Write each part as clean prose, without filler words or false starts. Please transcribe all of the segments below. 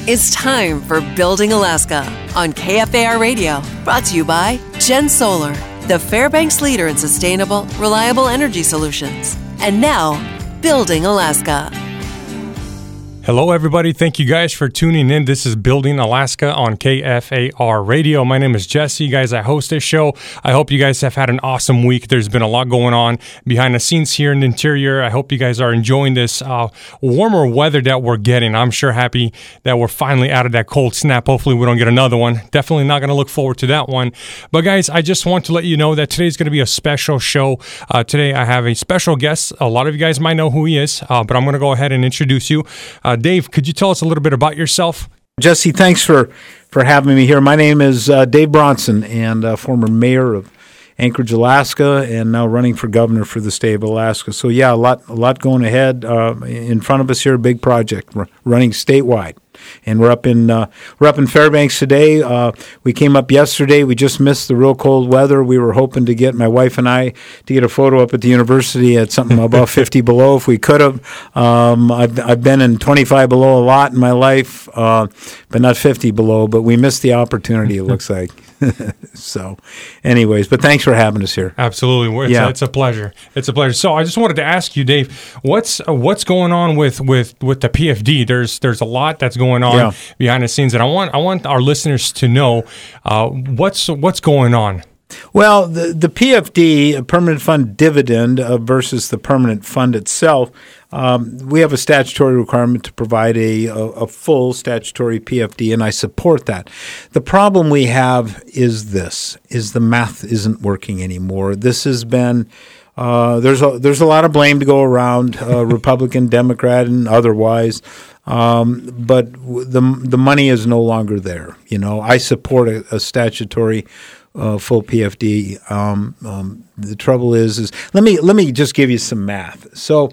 It's time for Building Alaska on KFAR Radio, brought to you by Gen Solar, the Fairbanks leader in sustainable, reliable energy solutions. And now, Building Alaska. Hello, everybody. Thank you guys for tuning in. This is Building Alaska on KFAR Radio. My name is Jesse. Guys, I host this show. I hope you guys have had an awesome week. There's been a lot going on behind the scenes here in the interior. I hope you guys are enjoying this warmer weather that we're getting. I'm sure happy that we're finally out of that cold snap. Hopefully we don't get another one. Definitely not going to look forward to that one. But guys, I just want to let you know that today's going to be a special show. Today I have a special guest. A lot of you guys might know who he is, but I'm going to go ahead and introduce you. Dave, could you tell us a little bit about yourself? Jesse, thanks for having me here. My name is Dave Bronson, and former mayor of Anchorage, Alaska, and now running for governor for the state of Alaska. So yeah, a lot going ahead in front of us here. A big project running statewide, and we're up in Fairbanks today. We came up yesterday. We just missed the real cold weather. We were hoping to get, my wife and I, to get a photo up at the university at something above 50 below if we could have. I've been in 25 below a lot in my life, but not 50 below. But we missed the opportunity, it looks like. So, anyways, but thanks for having us here. Absolutely, it's a pleasure. It's a pleasure. So, I just wanted to ask you, Dave, what's going on with the PFD? There's a lot that's going on behind the scenes, and I want our listeners to know what's going on. Well, the PFD, a permanent fund dividend versus the permanent fund itself, we have a statutory requirement to provide a full statutory PFD, and I support that. The problem we have is the math isn't working anymore. This has been there's a lot of blame to go around, Republican, Democrat, and otherwise. But the money is no longer there. You know, I support a statutory full PFD. The trouble is let me just give you some math. So,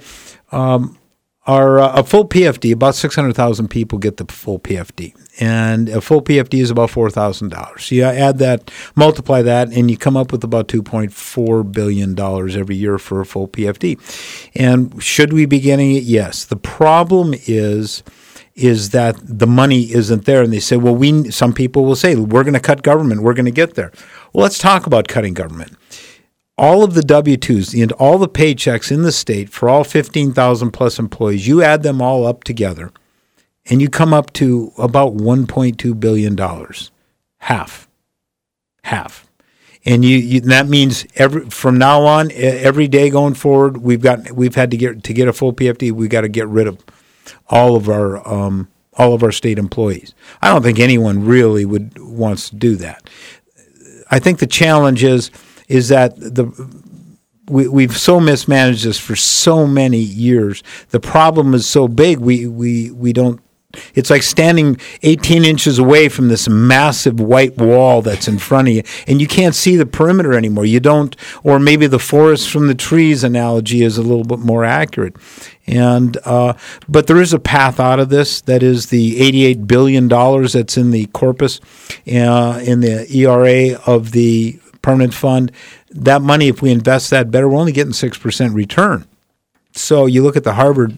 a full PFD, about 600,000 people get the full PFD, and a full PFD is about $4,000. So you add that, multiply that, and you come up with about $2.4 billion every year for a full PFD. And should we be getting it? Yes. The problem is that the money isn't there, and they say, well, some people will say, we're going to cut government, we're going to get there. Well, let's talk about cutting government. All of the W-2s and all the paychecks in the state for all 15,000 plus employees, you add them all up together, and you come up to about $1.2 billion. Half. And that means from now on, every day going forward, we've had to get a full PFD. We've got to get rid of all of our state employees. I don't think anyone really wants to do that. I think the challenge is that we've so mismanaged this for so many years. The problem is so big, we don't. It's like standing 18 inches away from this massive white wall that's in front of you, and you can't see the perimeter anymore. You don't, or maybe the forest from the trees analogy is a little bit more accurate. And but there is a path out of this. That is the $88 billion that's in the corpus, in the ERA of the permanent fund. That money, if we invest that better, we're only getting 6% return. So you look at the Harvard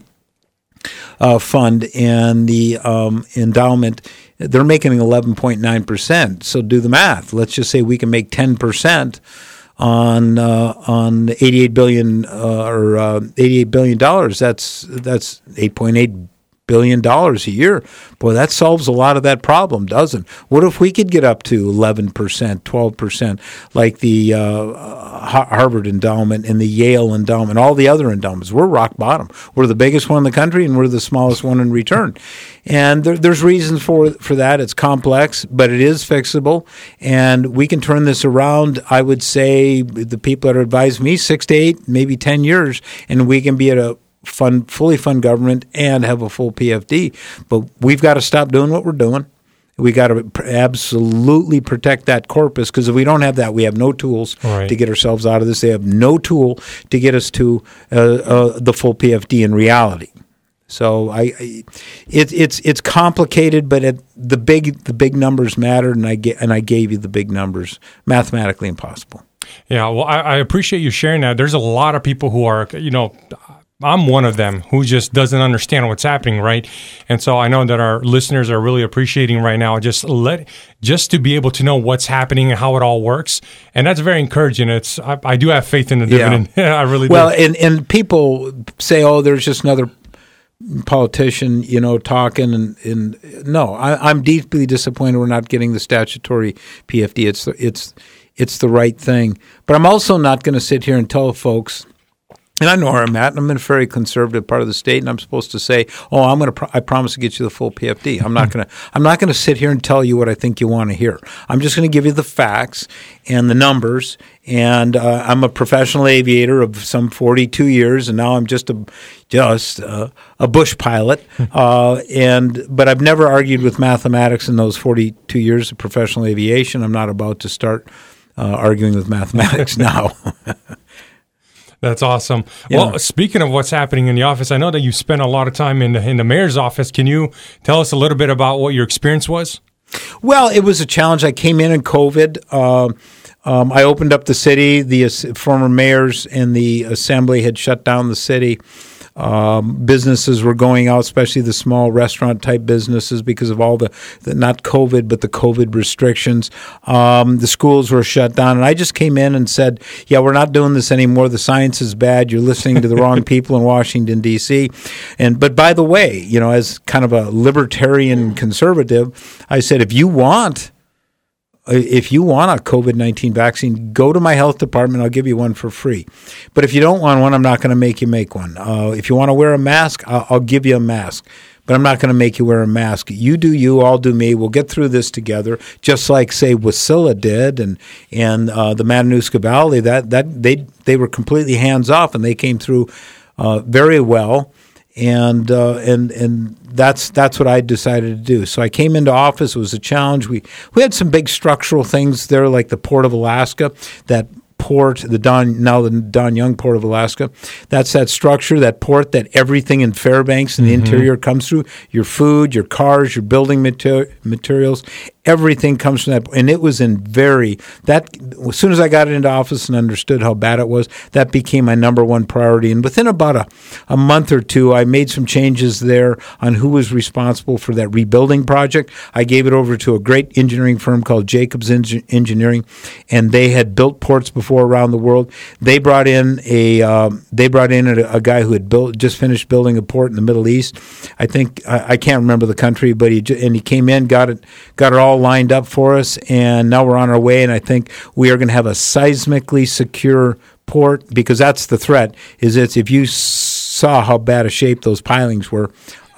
fund and the endowment, they're making 11.9%. So do the math. Let's just say we can make 10% on $88 billion or $88 billion. That's $8.8 billion a year. Boy, that solves a lot of that problem, doesn't it? What if we could get up to 11%, 12%, like the Harvard endowment and the Yale endowment, all the other endowments? We're rock bottom. We're the biggest one in the country, and we're the smallest one in return. And there's reasons for that. It's complex, but it is fixable, and we can turn this around. I would say the people that advise me 6 to 8, maybe 10 years, and we can be at a fully fund government and have a full PFD. But we've got to stop doing what we're doing. We got to absolutely protect that corpus, because if we don't have that, we have no tools to get ourselves out of this. They have no tool to get us to the full PFD in reality. So it's complicated, but the big numbers matter, and I gave you the big numbers. Mathematically impossible. Yeah, well, I appreciate you sharing that. There's a lot of people who are, I'm one of them who just doesn't understand what's happening, right? And so I know that our listeners are really appreciating right now just to be able to know what's happening and how it all works. And that's very encouraging. I do have faith in the dividend. Yeah. I really do. Well, and people say, oh, there's just another politician, talking. And no, I'm deeply disappointed we're not getting the statutory PFD. It's the right thing. But I'm also not going to sit here and tell folks, and I know where I'm at, and I'm in a very conservative part of the state, and I'm supposed to say, "Oh, I promise to get you the full PFD." I'm not going to sit here and tell you what I think you want to hear. I'm just going to give you the facts and the numbers. And I'm a professional aviator of some 42 years, and now I'm just a bush pilot. But I've never argued with mathematics in those 42 years of professional aviation. I'm not about to start arguing with mathematics now. That's awesome. Yeah. Well, speaking of what's happening in the office, I know that you spent a lot of time in the mayor's office. Can you tell us a little bit about what your experience was? Well, it was a challenge. I came in COVID. I opened up the city. The former mayors and the assembly had shut down the city. Businesses were going out, especially the small restaurant-type businesses, because of all the not COVID, but the COVID restrictions. The schools were shut down. And I just came in and said, yeah, we're not doing this anymore. The science is bad. You're listening to the wrong people in Washington, D.C. But by the way, as kind of a libertarian conservative, I said, if you want a COVID-19 vaccine, go to my health department. I'll give you one for free. But if you don't want one, I'm not going to make you make one. If you want to wear a mask, I'll give you a mask. But I'm not going to make you wear a mask. You do you, I'll do me. We'll get through this together, just like, say, Wasilla did and the Matanuska Valley. That they were completely hands off, and they came through very well. And that's what I decided to do. So I came into office. It was a challenge. We had some big structural things there, like the Port of Alaska, that port, the Don Young Port of Alaska. That's that structure, that port that everything in Fairbanks and the interior comes through. Your food, your cars, your building materials, everything comes from that. And it was as soon as I got into office and understood how bad it was, that became my number one priority. And within about a month or two, I made some changes there on who was responsible for that rebuilding project. I gave it over to a great engineering firm called Jacobs Engineering, and they had built ports before around the world. They brought in a guy who had just finished building a port in the Middle East. I think I can't remember the country, but he came in, got it all lined up for us, and now we're on our way. And I think we are going to have a seismically secure port, because that's the threat. If you saw how bad a shape those pilings were,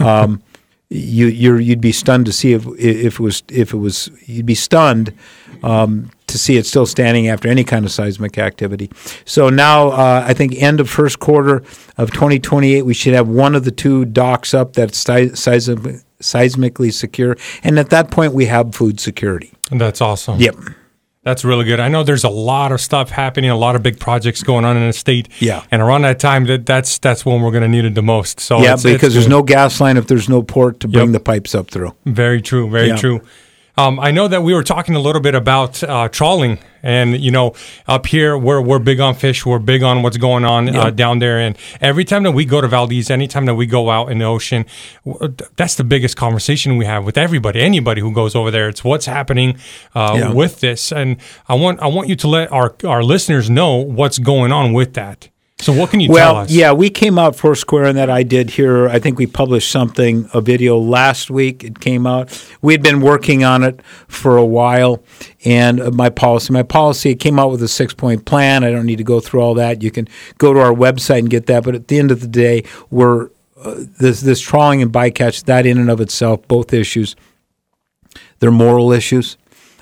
you'd be stunned to see if it was you'd be stunned to see it still standing after any kind of seismic activity. So now I think end of first quarter of 2028, we should have one of the two docks up that's seismically secure. And at that point, we have food security. That's awesome. Yep. That's really good. I know there's a lot of stuff happening, a lot of big projects going on in the state. Yeah. And around that time, that's when we're going to need it the most. So yeah, because there's no gas line if there's no port to bring the pipes up through. Very true. Very true. I know that we were talking a little bit about trawling, and up here we're big on fish. We're big on what's going on down there. And every time that we go to Valdez, anytime that we go out in the ocean, that's the biggest conversation we have with anybody who goes over there. It's what's happening with this, and I want you to let our listeners know what's going on with that. So what can you tell us? Well, yeah, we came out Foursquare, and that I did here. I think we published a video last week. It came out. We had been working on it for a while, and my policy, it came out with a 6-point plan. I don't need to go through all that. You can go to our website and get that. But at the end of the day, we're this trawling and bycatch, that in and of itself, both issues, they're moral issues.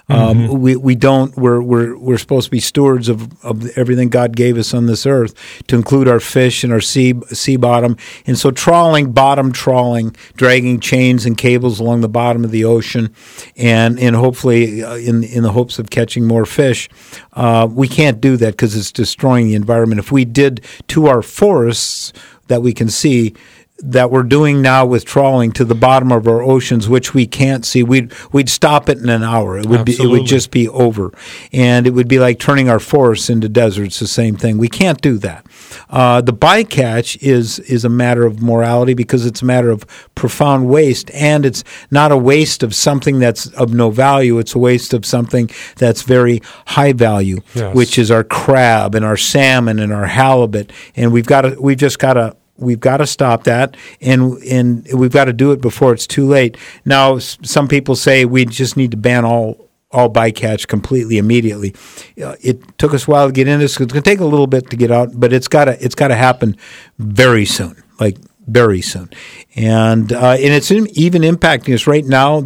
We're supposed to be stewards of everything God gave us on this earth, to include our fish and our sea bottom. And so bottom trawling, dragging chains and cables along the bottom of the ocean, and hopefully in the hopes of catching more fish, we can't do that because it's destroying the environment. If we did to our forests that we can see, that we're doing now with trawling to the bottom of our oceans, which we can't see, we'd stop it in an hour. It would just be over, and it would be like turning our forests into deserts. The same thing. We can't do that. The bycatch is a matter of morality because it's a matter of profound waste, and it's not a waste of something that's of no value. It's a waste of something that's very high value, which is our crab and our salmon and our halibut, and we've got to stop that, and we've got to do it before it's too late. Now, some people say we just need to ban all bycatch completely immediately. It took us a while to get into this. It's going to take a little bit to get out, but it's got to happen very soon, like very soon, and it's even impacting us right now.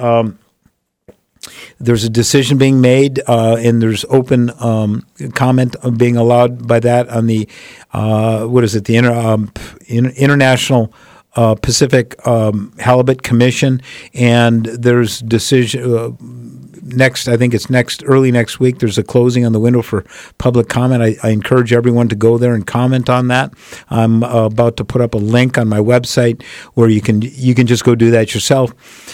There's a decision being made, and there's open comment being allowed by that on the International Pacific Halibut Commission, and there's decision next. I think it's early next week. There's a closing on the window for public comment. I encourage everyone to go there and comment on that. I'm about to put up a link on my website where you can just go do that yourself.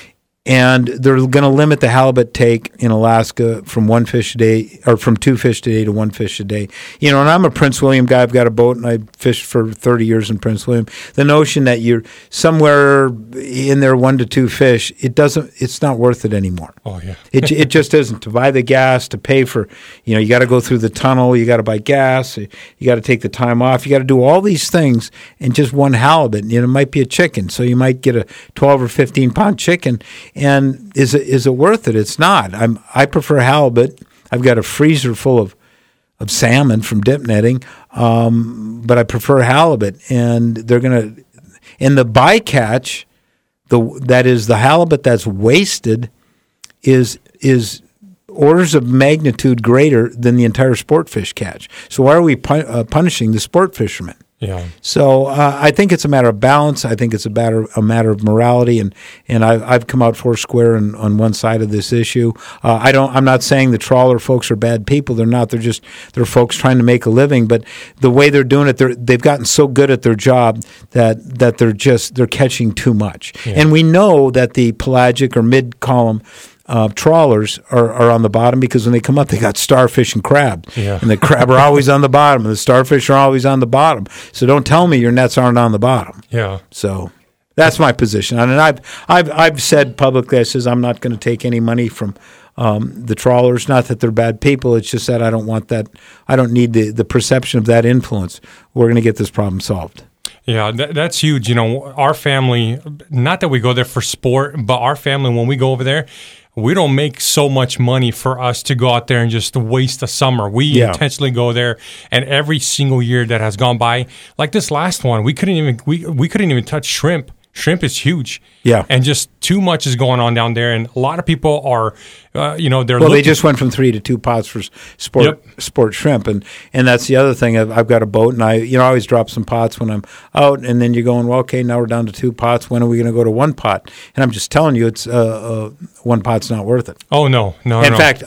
And they're going to limit the halibut take in Alaska from 1 fish a day, or from 2 fish a day to 1 fish a day. And I'm a Prince William guy. I've got a boat, and I fished for 30 years in Prince William. The notion that you're somewhere in there 1 to 2 fish, it's not worth it anymore. Oh yeah, it just isn't. To buy the gas, to pay for, you got to go through the tunnel, you got to buy gas, you got to take the time off, you got to do all these things, and just one halibut. It might be a chicken, so you might get a 12 or 15 pound chicken. And is it worth it? It's not. I prefer halibut. I've got a freezer full of salmon from dip netting, but I prefer halibut. And they're going to, in the bycatch, that is the halibut that's wasted, is orders of magnitude greater than the entire sport fish catch. So why are we punishing the sport fishermen? Yeah. So I think it's a matter of balance. I think it's a matter of morality, and I've come out foursquare on one side of this issue. I'm not saying the trawler folks are bad people. They're not. They're folks trying to make a living. But the way they're doing it, they've gotten so good at their job that they're catching too much. Yeah. And we know that the pelagic or mid-column trawlers are on the bottom because when they come up, they got starfish and crabs. Yeah. And the crab are always on the bottom, and the starfish are always on the bottom. So don't tell me your nets aren't on the bottom. Yeah. So that's my position. And I've said publicly, I says I'm not going to take any money from the trawlers. Not that they're bad people. It's just that I don't want that. I don't need the perception of that influence. We're going to get this problem solved. Yeah, that's huge. Our family, not that we go there for sport, but our family, when we go over there, we don't make so much money for us to go out there and just waste a summer. We intentionally go there, and every single year that has gone by, like this last one, we couldn't even touch shrimp. Shrimp is huge. Yeah. And just too much is going on down there. And a lot of people are, they just went from 3 to 2 pots for sport shrimp. And that's the other thing. I've got a boat, and I always drop some pots when I'm out. And then you're going, well, okay, now we're down to 2 pots. When are we going to go to 1 pot? And I'm just telling you, it's 1 pot's not worth it. Oh, no. In fact,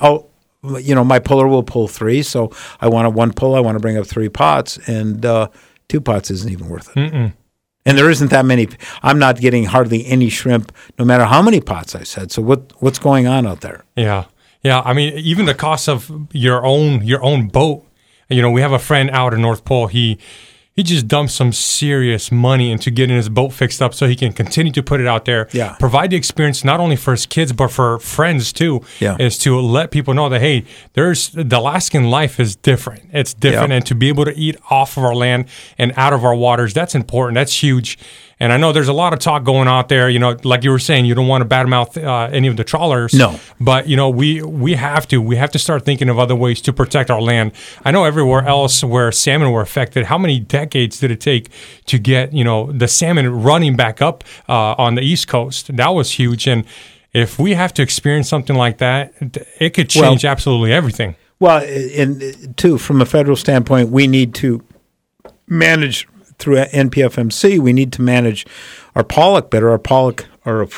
my puller will pull 3. So I want 1 pull. I want to bring up 3 pots. And 2 pots isn't even worth it. Mm-mm. And there isn't that many. I'm not getting hardly any shrimp, no matter how many pots I said. So what's going on out there? Yeah. I mean, even the cost of your own boat. We have a friend out in North Pole. He just dumped some serious money into getting his boat fixed up so he can continue to put it out there. Yeah. Provide the experience not only for his kids but for friends too. Yeah. Is to let people know that hey, the Alaskan life is different. It's different, and to be able to eat off of our land and out of our waters, that's important. That's huge. And I know there's a lot of talk going out there, like you were saying, you don't want to badmouth any of the trawlers. No. But, we have to start thinking of other ways to protect our land. I know everywhere else where salmon were affected, how many decades did it take to get, the salmon running back up on the East Coast? That was huge. And if we have to experience something like that, it could change absolutely everything. Well, and too, from a federal standpoint, we need to manage through NPFMC, we need to manage our pollock better. Our pollock are a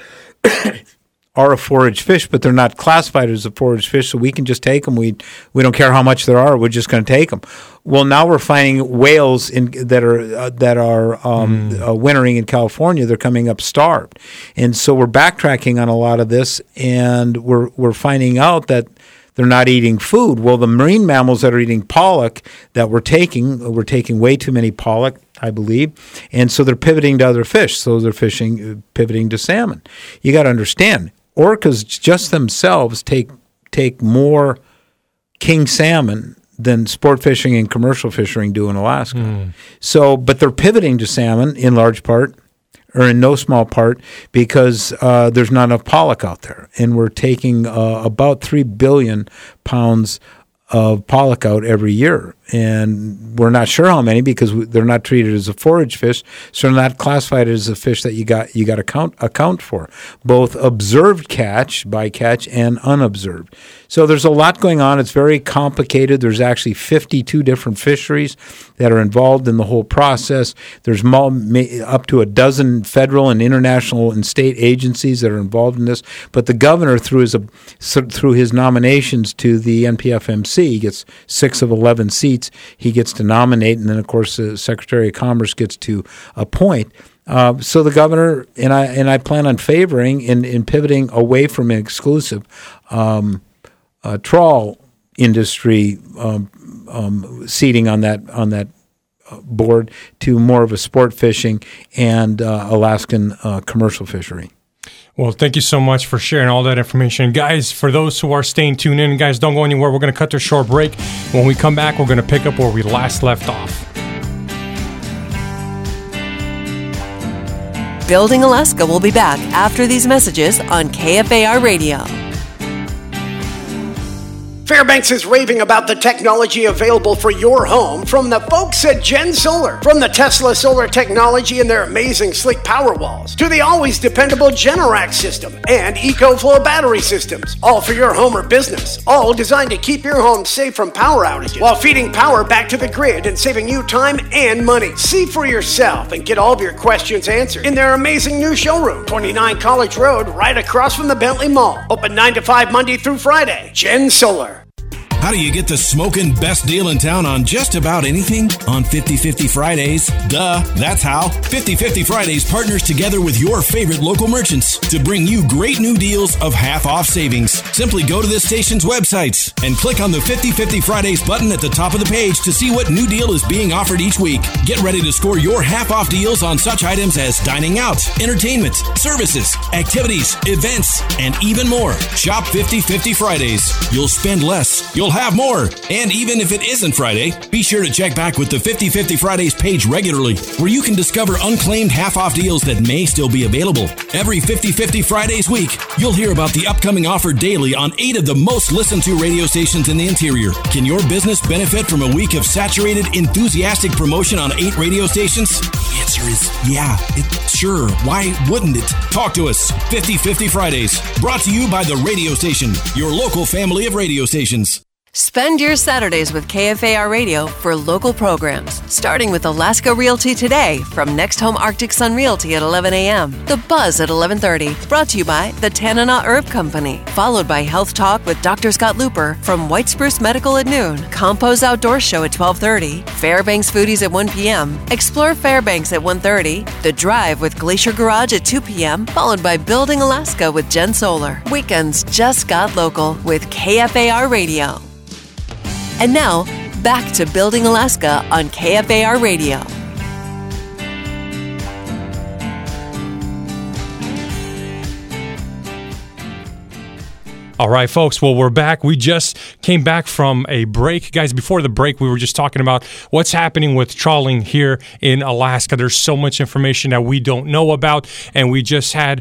forage fish, but they're not classified as a forage fish, so we can just take them. We don't care how much there are. We're just going to take them. Well, now we're finding whales that are wintering in California. They're coming up starved, and so we're backtracking on a lot of this, and we're finding out that they're not eating food. Well, the marine mammals that are eating pollock that we're taking way too many pollock, I believe, and so they're pivoting to other fish. So they're pivoting to salmon. You got to understand, orcas just themselves take more king salmon than sport fishing and commercial fishing do in Alaska. So, but they're pivoting to salmon in large part, or in no small part, because there's not enough pollock out there. And we're taking about 3 billion pounds of pollock out every year. And we're not sure how many because they're not treated as a forage fish, so they're not classified as a fish that you got to account for, both observed bycatch, and unobserved. So there's a lot going on. It's very complicated. There's actually 52 different fisheries that are involved in the whole process. There's up to a dozen federal and international and state agencies that are involved in this. But the governor, through his nominations to the NPFMC, he gets 6 of 11 seats. He gets to nominate, and then, of course, the Secretary of Commerce gets to appoint. So the governor and I plan on favoring in pivoting away from an exclusive trawl industry seating on that board to more of a sport fishing and Alaskan commercial fishery. Well, thank you so much for sharing all that information. Guys, for those who are staying tuned in, guys, don't go anywhere. We're going to cut to a short break. When we come back, we're going to pick up where we last left off. Building Alaska will be back after these messages on KFAR Radio. Fairbanks is raving about the technology available for your home from the folks at Gen Solar. From the Tesla solar technology and their amazing sleek power walls to the always dependable Generac system and EcoFlow battery systems. All for your home or business. All designed to keep your home safe from power outages while feeding power back to the grid and saving you time and money. See for yourself and get all of your questions answered in their amazing new showroom, 29 College Road, right across from the Bentley Mall. Open 9 to 5 Monday through Friday. Gen Solar. How do you get the smoking best deal in town on just about anything? On 50/50 Fridays. Duh, that's how. 50/50 Fridays partners together with your favorite local merchants to bring you great new deals of half-off savings. Simply go to the station's websites and click on the 50/50 Fridays button at the top of the page to see what new deal is being offered each week. Get ready to score your half-off deals on such items as dining out, entertainment, services, activities, events, and even more. Shop 50/50 Fridays. You'll spend less. You'll have more. And even if it isn't Friday, be sure to check back with the 50/50 Fridays page regularly, where you can discover unclaimed half-off deals that may still be available. Every 50/50 Fridays week, you'll hear about the upcoming offer daily on 8 of the most listened to radio stations in the interior. Can your business benefit from a week of saturated, enthusiastic promotion on 8 radio stations? The answer is yeah. Sure. Why wouldn't it? Talk to us. 50/50 Fridays. Brought to you by the radio station, your local family of radio stations. Spend your Saturdays with KFAR Radio for local programs, starting with Alaska Realty Today from Next Home Arctic Sun Realty at 11 a.m., The Buzz at 11:30, brought to you by the Tanana Herb Company, followed by Health Talk with Dr. Scott Looper from White Spruce Medical at noon, Compose Outdoor Show at 12:30, Fairbanks Foodies at 1 p.m., Explore Fairbanks at 1:30, The Drive with Glacier Garage at 2 p.m., followed by Building Alaska with Gen Solar. Weekends just got local with KFAR Radio. And now, back to Building Alaska on KFAR Radio. All right, folks. Well, we're back. We just came back from a break. Guys, before the break, we were just talking about what's happening with trawling here in Alaska. There's so much information that we don't know about, and we just had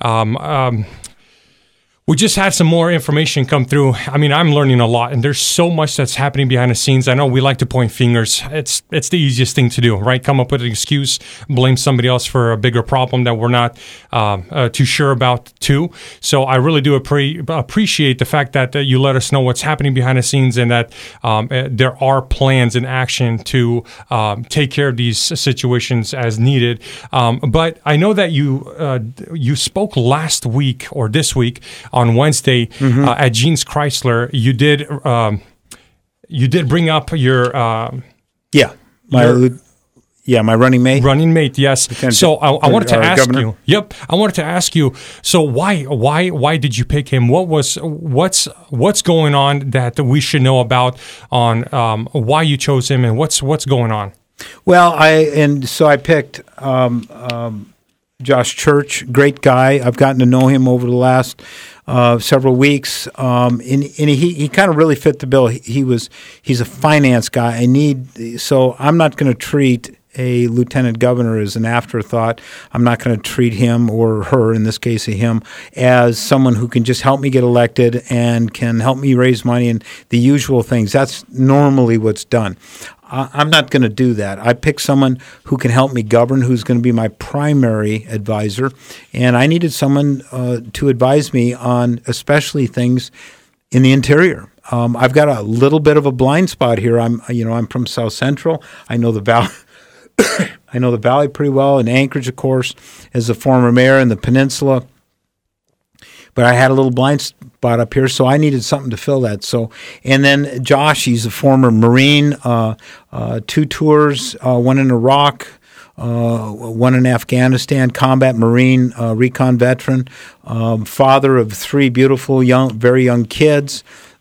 some more information come through. I mean, I'm learning a lot, and there's so much that's happening behind the scenes. I know we like to point fingers. It's the easiest thing to do, right? Come up with an excuse, blame somebody else for a bigger problem that we're not too sure about, too. So I really do appreciate the fact that you let us know what's happening behind the scenes and that there are plans in action to take care of these situations as needed. But I know that you spoke last week or this week on Wednesday at Jeans Chrysler. You did bring up your Yeah, my running mate. Running mate, yes. So I wanted to ask governor. you. Yep, I wanted to ask you. So why did you pick him? What's going on that we should know about on why you chose him and what's going on? Well, I picked Josh Church, great guy. I've gotten to know him over the last several weeks, and he kind of really fit the bill. He's a finance guy. So I'm not going to treat a lieutenant governor as an afterthought. I'm not going to treat him or her, in this case, him, as someone who can just help me get elected and can help me raise money and the usual things. That's normally what's done. I'm not going to do that. I picked someone who can help me govern, who's going to be my primary advisor, and I needed someone to advise me on especially things in the interior. I've got a little bit of a blind spot here. I'm from South Central. I know the Valley. I know the Valley pretty well, and Anchorage, of course, as a former mayor in the Peninsula. But I had a little blind spot up here, so I needed something to fill that. So, and then Josh, he's a former Marine, 2 tours, one in Iraq, one in Afghanistan, combat Marine, recon veteran, father of 3 beautiful, very young kids.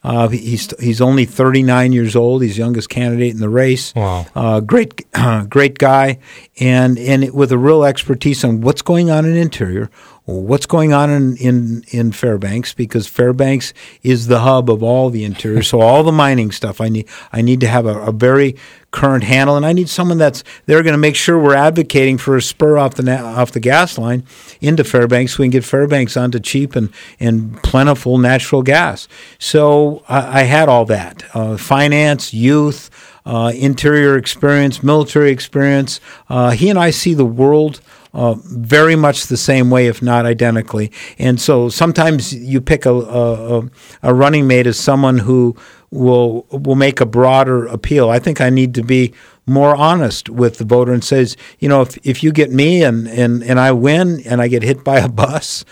He's only 39 years old. He's the youngest candidate in the race. Wow. Great guy, and with a real expertise on what's going on in interior, what's going on in Fairbanks, because Fairbanks is the hub of all the interior. So all the mining stuff, I need to have a very current handle, and I need someone they're going to make sure we're advocating for a spur off the gas line into Fairbanks, so we can get Fairbanks onto cheap and plentiful natural gas. So I had all that: finance, youth, interior experience, military experience. He and I see the world very much the same way, if not identically. And so sometimes you pick a running mate as someone who will make a broader appeal. I think I need to be more honest with the voter and says, if you get me and I win and I get hit by a bus,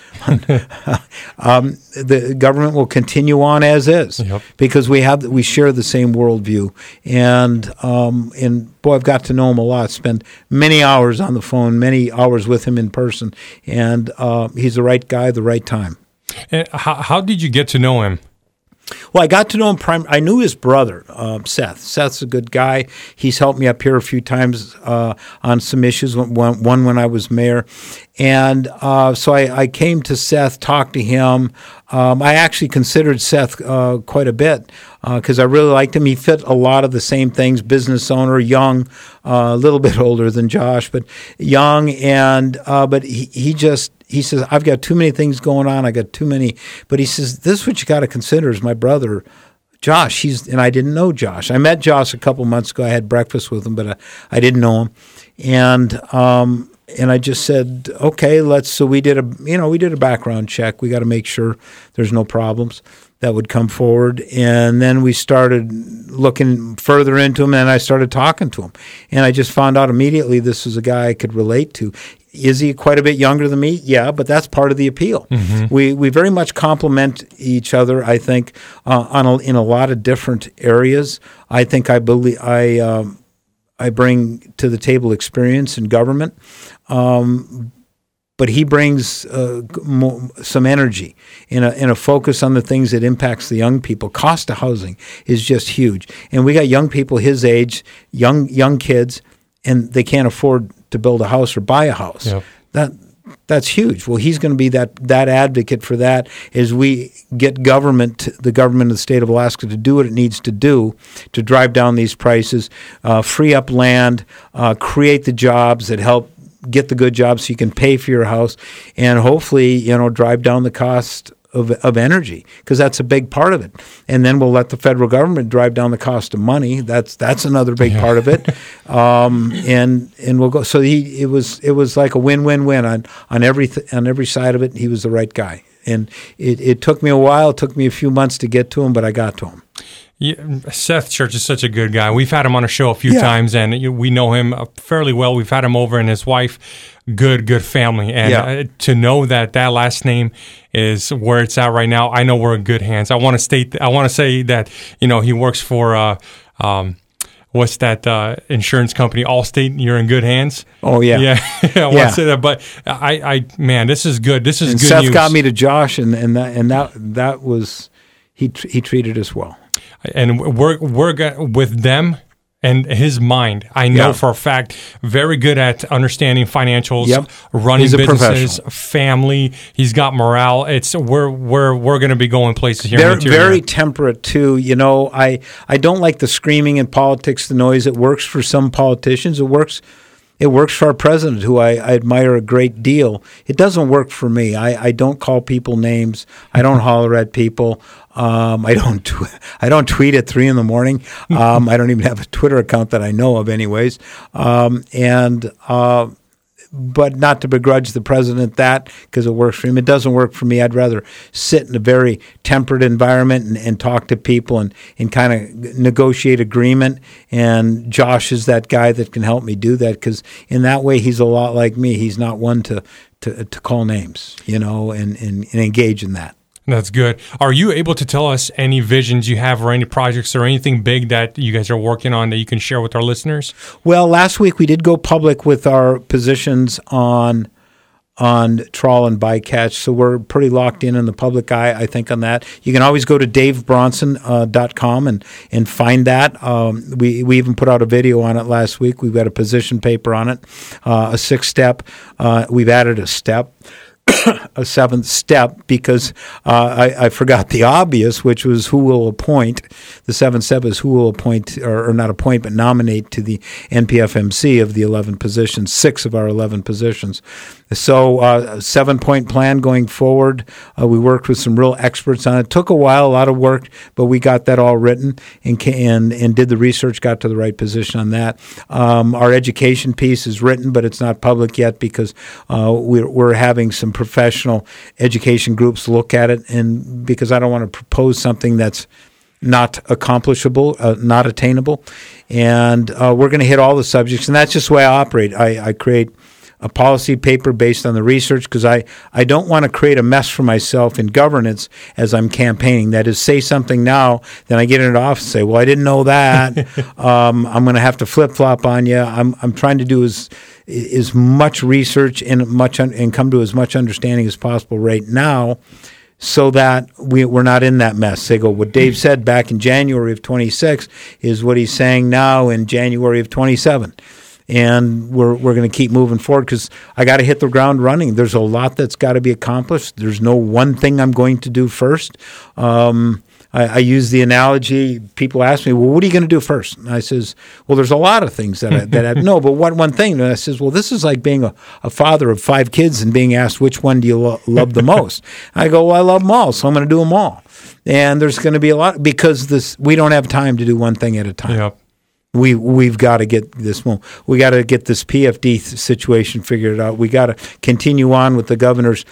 the government will continue on as is. Yep. Because we share the same worldview. And boy, I've got to know him a lot. Spent many hours on the phone, many hours with him in person, and he's the right guy, the right time. And how did you get to know him? Well, I got to know him. I knew his brother, Seth. Seth's a good guy. He's helped me up here a few times on some issues, one when I was mayor. And so I came to Seth, talked to him. I actually considered Seth quite a bit because I really liked him. He fit a lot of the same things: business owner, young, a little bit older than Josh, but young. And but he says, I've got too many things going on. I got too many. But he says, this is what you got to consider is my brother, Josh. And I didn't know Josh. I met Josh a couple months ago. I had breakfast with him, but I didn't know him. And I just said, okay, so we did a background check. We got to make sure there's no problems that would come forward. And then we started looking further into him, and I started talking to him. And I just found out immediately this was a guy I could relate to. Is he quite a bit younger than me? Yeah, but that's part of the appeal. Mm-hmm. We very much complement each other, I think, in a lot of different areas. I think I bring to the table experience in government, but he brings some energy and a focus on the things that impacts the young people. Cost of housing is just huge, and we got young people his age, young kids, and they can't afford to build a house or buy a house. Yep. That's huge. Well, he's going to be that advocate for that as we get the government of the state of Alaska to do what it needs to do to drive down these prices, free up land, create the jobs that help get the good jobs so you can pay for your house, and hopefully, drive down the cost of energy, because that's a big part of it. And then we'll let the federal government drive down the cost of money. That's another big part of it. And we'll go. So it was like a win-win-win on every side of it. He was the right guy. And it took me a while. It took me a few months to get to him, but I got to him. Yeah, Seth Church is such a good guy. We've had him on a show a few times, and we know him fairly well. We've had him over, and his wife, good family. And to know that last name is where it's at right now, I know we're in good hands. I want to say that he works for what's that insurance company, Allstate? You're in good hands. Oh yeah, yeah. I want to say that, but I man, this is good. This is and good Seth news. got me to Josh, and that was he treated us well. And we're with them and his mind. I know for a fact, very good at understanding financials, running businesses, family. He's got morale. It's we're going to be going places here. They're very temperate too. You know, I don't like the screaming in politics, the noise. It works for some politicians. It works for our president, who I admire a great deal. It doesn't work for me. I don't call people names. I don't holler at people. I don't tweet at 3 a.m. I don't even have a Twitter account that I know of, anyways. But not to begrudge the president that, because it works for him. It doesn't work for me. I'd rather sit in a very temperate environment and talk to people and kind of negotiate agreement. And Josh is that guy that can help me do that, because in that way he's a lot like me. He's not one to call names, you know, and engage in that. That's good. Are you able to tell us any visions you have or any projects or anything big that you guys are working on that you can share with our listeners? Well, last week we did go public with our positions on trawl and bycatch, so we're pretty locked in the public eye, I think, on that. You can always go to davebronson.com and find that. We even put out a video on it last week. We've got a position paper on it, a 6-step. We've added a step. A 7th step, because I forgot the obvious, which was who will appoint. The 7th step is who will appoint, or not appoint, but nominate to the NPFMC of the 11 positions, 6 of our 11 positions. So a 7-point plan going forward. We worked with some real experts on it. It took a while, a lot of work, but we got that all written and did the research, got to the right position on that. Our education piece is written, but it's not public yet, because we're having some professional education groups look at it, and because I don't want to propose something that's not accomplishable, not attainable. And we're going to hit all the subjects, and that's just the way I operate. I create a policy paper based on the research, because I don't want to create a mess for myself in governance as I'm campaigning. That is, say something now, then I get in the office and say, well, I didn't know that. I'm going to have to flip-flop on you. I'm trying to do as much research and come to as much understanding as possible right now, so that we're not in that mess. They go, what Dave said back in January of 26 is what he's saying now in January of 27. And we're going to keep moving forward, because I got to hit the ground running. There's a lot that's got to be accomplished. There's no one thing I'm going to do first. I use the analogy. People ask me, well, what are you going to do first? And I says, well, there's a lot of things that I know, but what one thing? And I says, well, this is like being a father of 5 kids and being asked, which one do you love the most? I go, well, I love them all, so I'm going to do them all. And there's going to be a lot, because we don't have time to do one thing at a time. Yep. We've got to get this one. We got to get this PFD situation figured out. We got to continue on with the governor's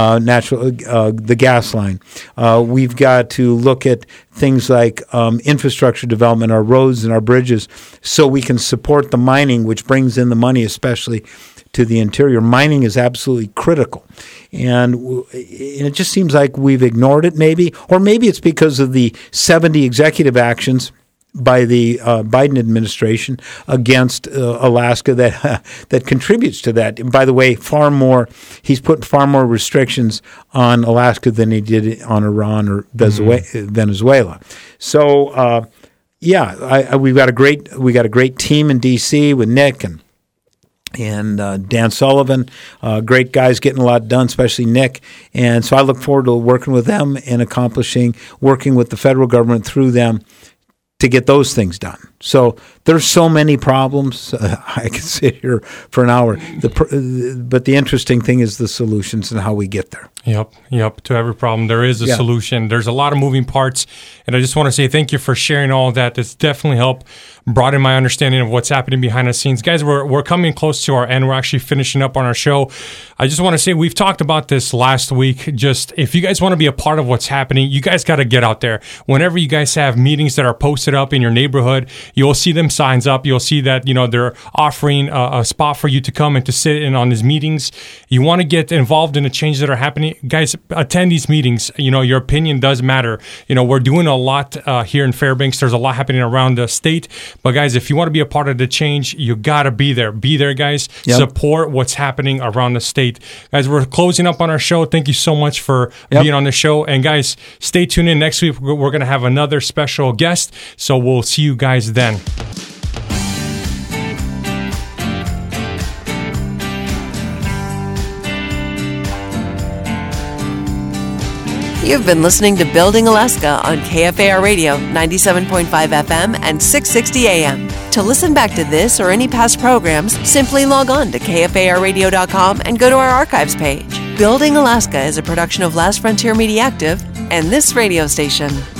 the gas line. We've got to look at things like infrastructure development, our roads and our bridges, so we can support the mining, which brings in the money, especially to the interior. Mining is absolutely critical. And it just seems like we've ignored it, maybe. Or maybe it's because of the 70 executive actions by the Biden administration against Alaska that contributes to that. And by the way, he's put far more restrictions on Alaska than he did on Iran or Venezuela. So we got a great team in D.C. with Nick and Dan Sullivan, great guys getting a lot done, especially Nick. And so I look forward to working with them and working with the federal government through them to get those things done. So there's so many problems. I could sit here for an hour. But the interesting thing is the solutions and how we get there. Yep. To every problem, there is a solution. There's a lot of moving parts. And I just want to say thank you for sharing all of that. That's definitely helped broaden my understanding of what's happening behind the scenes. Guys, we're coming close to our end. We're actually finishing up on our show. I just want to say we've talked about this last week. Just if you guys want to be a part of what's happening, you guys got to get out there. Whenever you guys have meetings that are posted posted up in your neighborhood. You'll see them signs up. You'll see that, they're offering a spot for you to come and to sit in on these meetings. You want to get involved in the changes that are happening. Guys, attend these meetings. Your opinion does matter. We're doing a lot here in Fairbanks. There's a lot happening around the state. But guys, if you want to be a part of the change, you got to be there. Be there, guys. Yep. Support what's happening around the state. Guys, we're closing up on our show. Thank you so much for being on the show. And guys, stay tuned in. Next week, we're going to have another special guest. So we'll see you guys then. You've been listening to Building Alaska on KFAR Radio 97.5 FM and 660 AM. To listen back to this or any past programs, simply log on to KFARradio.com and go to our archives page. Building Alaska is a production of Last Frontier Media Active and this radio station.